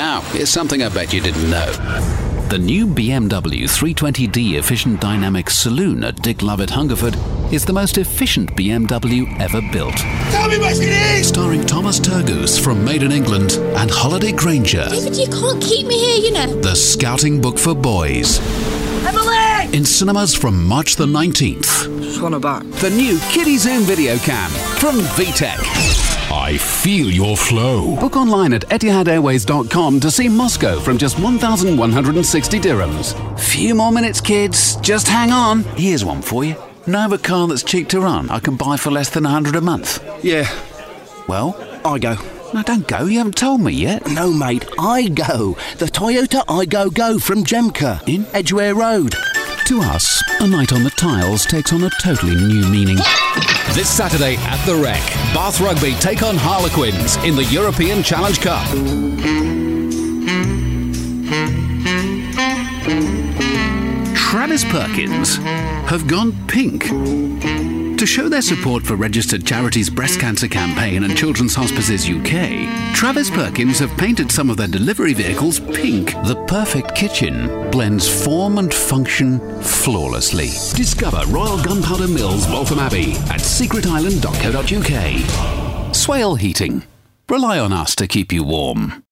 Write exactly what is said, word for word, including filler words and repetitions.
Now, here's something I bet you didn't know. The new B M W three twenty D Efficient Dynamics Saloon at Dick Lovett Hungerford is the most efficient B M W ever built. Tell me what it is! Starring Thomas Turgoose from Made in England and Holiday Granger. David, you can't keep me here, you know. The Scouting Book for Boys. Emily! In cinemas from March the nineteenth. Just want her back. The new Kiddie Zoom video cam from V TEC. I feel your flow. Book online at Etihad Airways dot com to see Moscow from just one thousand one hundred sixty dirhams. Few more minutes, kids. Just hang on. Here's one for you. Know of a car that's cheap to run I can buy for less than one hundred a month? Yeah, Well, I go. no, don't go. You haven't told me yet. No, mate, I go. The Toyota I Go Go from Jemka In? Edgware Road. To us, a night on the tiles takes on a totally new meaning. This Saturday at The Rec, Bath Rugby take on Harlequins in the European Challenge Cup. Travis Perkins have gone pink. To show their support for registered charities Breast Cancer Campaign and Children's Hospices U K, Travis Perkins have painted some of their delivery vehicles pink. The perfect kitchen blends form and function flawlessly. Discover Royal Gunpowder Mills Waltham Abbey at secret island dot co dot uk. Swale Heating. Rely on us to keep you warm.